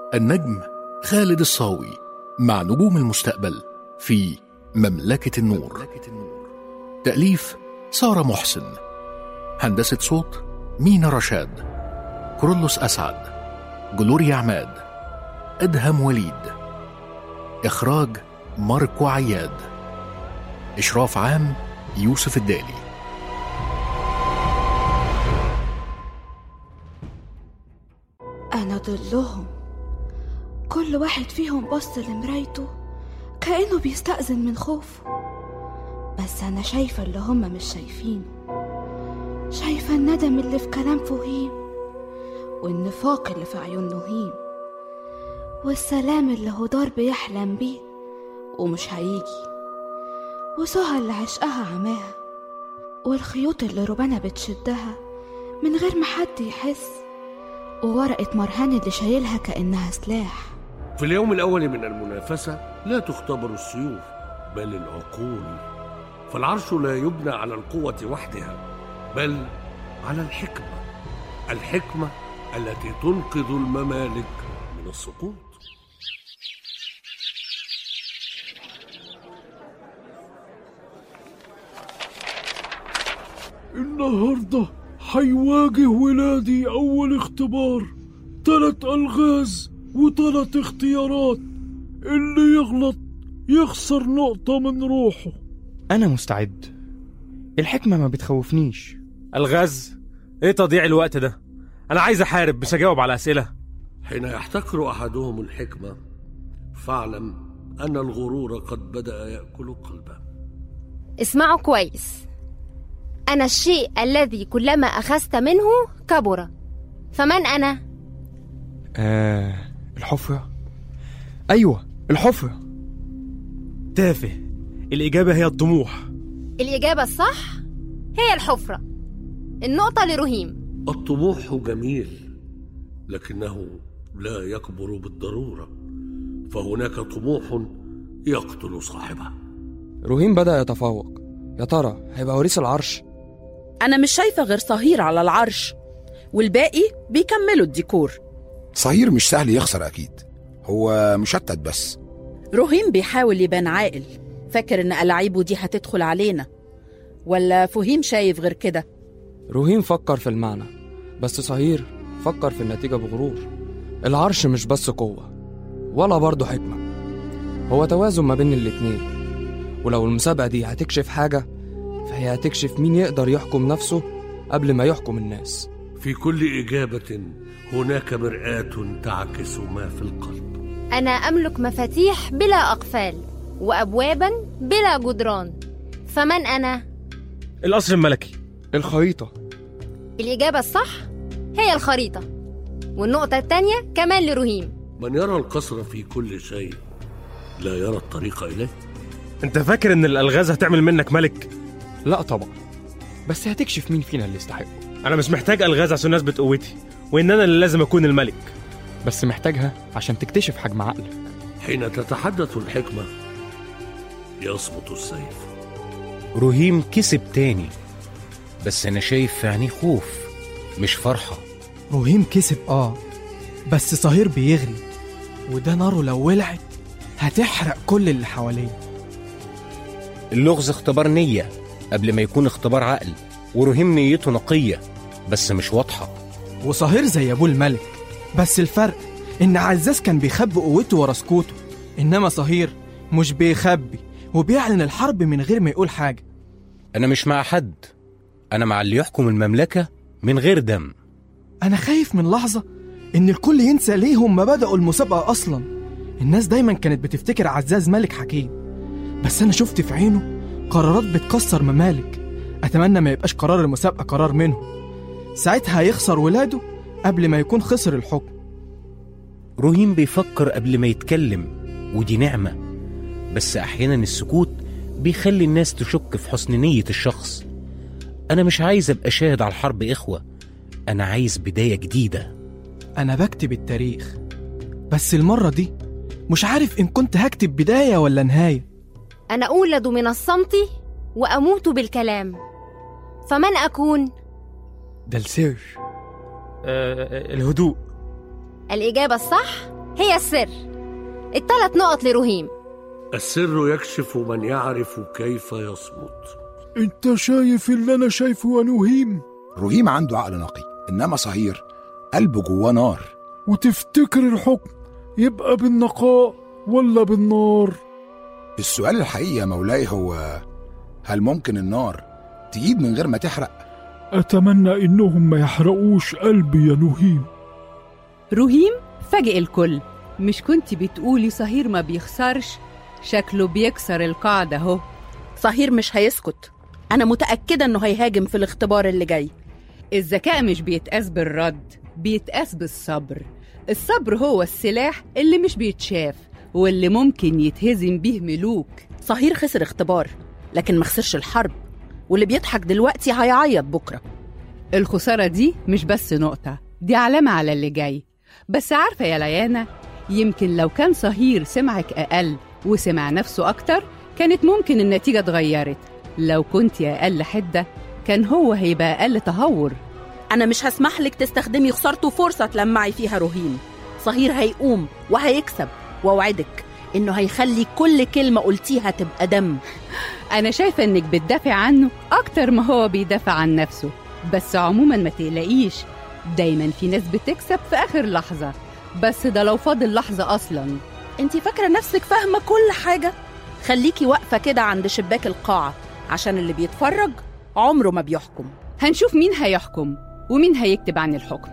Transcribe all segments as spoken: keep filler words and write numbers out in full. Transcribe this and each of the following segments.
النجم خالد الصاوي مع نجوم المستقبل في مملكة النور. تأليف سارة محسن، هندسة صوت مينا رشاد، كرولوس أسعد، جلوريا عماد، أدهم وليد، إخراج ماركو عياد، إشراف عام يوسف الدالي. أنا ضلهم، كل واحد فيهم بص لمرايته كأنه بيستأذن من خوفه، بس أنا شايفة اللي هم مش شايفينه. شايفة الندم اللي في كلام فهيم، والنفاق اللي في عيون نهيم، والسلام اللي هدار بيحلم بيه ومش هيجي، وسهى اللي عشقها عماها، والخيوط اللي ربنا بتشدها من غير ما حد يحس، وورقة مرهان اللي شايلها كأنها سلاح. في اليوم الأول من المنافسة لا تختبر السيوف بل العقول، فالعرش لا يبنى على القوة وحدها بل على الحكمة، الحكمة التي تنقذ الممالك من السقوط. النهاردة حيواجه ولادي أول اختبار، ثلاث ألغاز وثلاث اختيارات، اللي يغلط يخسر نقطة من روحه. أنا مستعد، الحكمة ما بتخوفنيش. الغاز؟ ايه تضييع الوقت ده؟ أنا عايز أحارب مش أجاوب على أسئلة. حين يحتكر أحدهم الحكمة فاعلم أن الغرور قد بدأ يأكل قلبه. اسمعوا كويس، أنا الشيء الذي كلما أخذت منه كبر، فمن أنا؟ آه الحفرة. أيوة الحفرة. تافه، الإجابة هي الطموح. الإجابة الصح هي الحفرة. النقطة لرهيم. الطموح جميل لكنه لا يكبر بالضرورة، فهناك طموح يقتل صاحبه. رهيم بدأ يتفوق، يا ترى هيبقى وريث العرش؟ أنا مش شايفة غير صهير على العرش، والباقي بيكملوا الديكور. صهير مش سهل يخسر أكيد، هو مشتت بس. رهيم بيحاول يبان عاقل، فاكر إن ألاعيبه دي هتدخل علينا، ولا فهيم شايف غير كده؟ رهيم فكر في المعنى، بس صهير فكر في النتيجة بغرور. العرش مش بس قوة ولا برضه حكمة، هو توازن ما بين الاتنين، ولو المسابقة دي هتكشف حاجة فهي هتكشف مين يقدر يحكم نفسه قبل ما يحكم الناس. في كل إجابة هناك مرآة تعكس ما في القلب. أنا أملك مفاتيح بلا أقفال وأبوابا بلا جدران، فمن أنا؟ القصر الملكي. الخريطة. الإجابة الصح هي الخريطة، والنقطة التانية كمان لرهيم. من يرى القصر في كل شيء لا يرى الطريق إليه. أنت فاكر إن الألغاز هتعمل منك ملك؟ لا طبعا، بس هتكشف مين فينا اللي يستحقه. أنا مش محتاج ألغاز عشان أثبت قوتي وإن أنا اللي لازم أكون الملك، بس محتاجها عشان تكتشف حجم عقلك. حين تتحدث الحكمة يصمت السيف. رهيم كسب تاني، بس أنا شايف في عينيه خوف مش فرحة. رهيم كسب آه بس صهير بيغلي، وده ناره لو ولعت هتحرق كل اللي حواليه. اللغز اختبار نية قبل ما يكون اختبار عقل، ورهيم نيته نقية بس مش واضحة. وصهير زي أبوه الملك، بس الفرق إن عزاز كان بيخبي قوته ورا سكوته، إنما صهير مش بيخبي وبيعلن الحرب من غير ما يقول حاجة. أنا مش مع حد، أنا مع اللي يحكم المملكة من غير دم. أنا خايف من لحظة إن الكل ينسى ليه هم بدأوا المسابقة أصلا. الناس دايما كانت بتفتكر عزاز ملك حكيم، بس أنا شفت في عينه قرارات بتكسر ممالك. أتمنى ما يبقاش قرار المسابقة قرار منه، ساعتها هيخسر ولاده قبل ما يكون خسر الحكم. رهيم بيفكر قبل ما يتكلم، ودي نعمة، بس أحيانا السكوت بيخلي الناس تشك في حسن نية الشخص. أنا مش عايز أبقى شاهد على الحرب إخوة، أنا عايز بداية جديدة. أنا بكتب التاريخ، بس المرة دي مش عارف إن كنت هكتب بداية ولا نهاية. أنا أولد من الصمت وأموت بالكلام، فمن أكون؟ ده السر. أه الهدوء. الإجابة الصح هي السر. الثلاث نقط لرهيم. السر يكشف من يعرف كيف يصمت. انت شايف اللي انا شايفه يا نهيم؟ رهيم عنده عقل نقي، انما صهير قلبه جواه نار. وتفتكر الحكم يبقى بالنقاء ولا بالنار؟ السؤال الحقيقي يا مولاي هو هل ممكن النار تجيب من غير ما تحرق؟ أتمنى إنهم ما يحرقوش قلبي يا نهيم. رهيم فاجئ الكل. مش كنتي بتقولي صهير ما بيخسرش؟ شكله بيكسر القاعدة اهو. صهير مش هيسكت، أنا متأكدة إنه هيهاجم في الاختبار اللي جاي. الذكاء مش بيتقاس بالرد، بيتقاس بالصبر. الصبر هو السلاح اللي مش بيتشاف واللي ممكن يتهزم بيه ملوك. صهير خسر اختبار لكن ما خسرش الحرب، واللي بيضحك دلوقتي هيعيط بكرة. الخسارة دي مش بس نقطة، دي علامة على اللي جاي. بس عارفة يا ليانا، يمكن لو كان صهير سمعك أقل وسمع نفسه أكتر كانت ممكن النتيجة اتغيرت. لو كنت أقل حدة كان هو هيبقى أقل تهور. أنا مش هسمح لك تستخدمي خسارته فرصة تلمعي فيها رهيم. صهير هيقوم وهيكسب، وأوعدك إنه هيخلي كل كلمة قلتيها تبقى دم. أنا شايفة إنك بتدافع عنه أكتر ما هو بيدافع عن نفسه. بس عموما ما تقلقيش، دايما في ناس بتكسب في آخر لحظة، بس ده لو فاضل لحظة أصلا. انتي فاكرة نفسك فاهمة كل حاجة؟ خليكي واقفة كده عند شباك القاعة، عشان اللي بيتفرج عمره ما بيحكم. هنشوف مين هيحكم ومين هيكتب عن الحكم.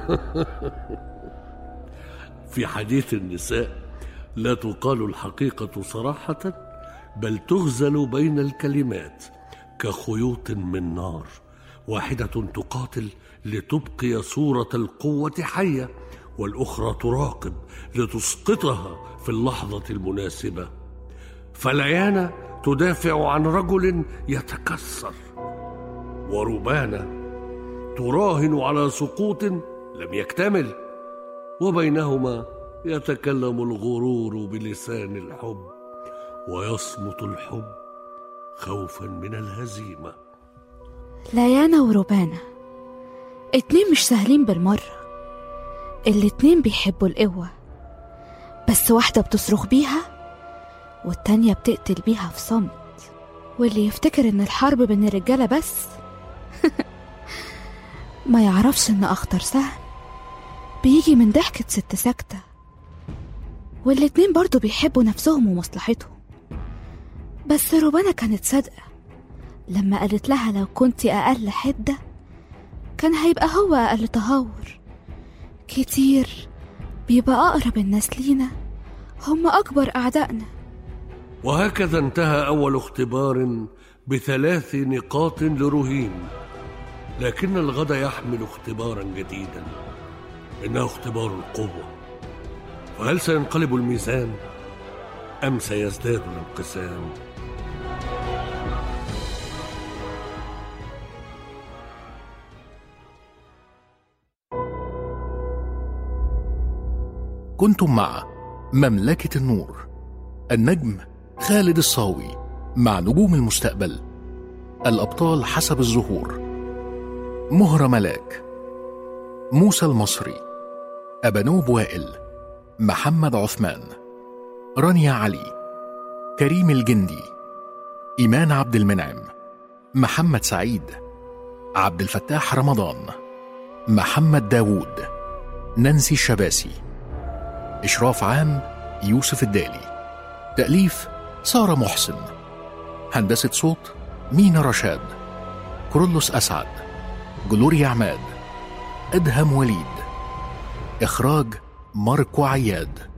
في حديث النساء لا تقال الحقيقة صراحة، بل تغزل بين الكلمات كخيوط من نار، واحدة تقاتل لتبقي صورة القوة حية، والأخرى تراقب لتسقطها في اللحظة المناسبة. فليانا تدافع عن رجل يتكسر، وربانا تراهن على سقوط لم يكتمل، وبينهما يتكلم الغرور بلسان الحب، ويصمت الحب خوفا من الهزيمة. ليانا وربانا اتنين مش سهلين بالمرة. الاتنين بيحبوا القوة، بس واحدة بتصرخ بيها والتانية بتقتل بيها في صمت. واللي يفتكر ان الحرب بين الرجالة بس ما يعرفش ان اخطر سهم بيجي من ضحكة ست ساكتة. والاتنين برضو بيحبوا نفسهم ومصلحتهم. بس ربانا كانت صادقة لما قالت لها لو كنتي أقل حدة كان هيبقى هو أقل تهور. كتير بيبقى أقرب الناس لينا هم أكبر أعدائنا. وهكذا انتهى أول اختبار بثلاث نقاط لرهيم، لكن الغد يحمل اختبارا جديدا، إنه اختبار القوة. فهل سينقلب الميزان أم سيزداد الانقسام؟ كنتم مع مملكة النور، النجم خالد الصاوي مع نجوم المستقبل. الأبطال حسب الظهور: مهرة ملاك، موسى المصري، أبانوب وائل، محمد عثمان، رانيا علي، كريم الجندي، إيمان عبد المنعم، محمد سعيد، عبد الفتاح رمضان، محمد داوود، نانسي الشباسي. إشراف عام يوسف الدالي. تأليف سارة محسن. هندسة صوت مينا رشاد، كرولوس أسعد، جلوريا عماد، أدهم وليد. إخراج ماركو عياد.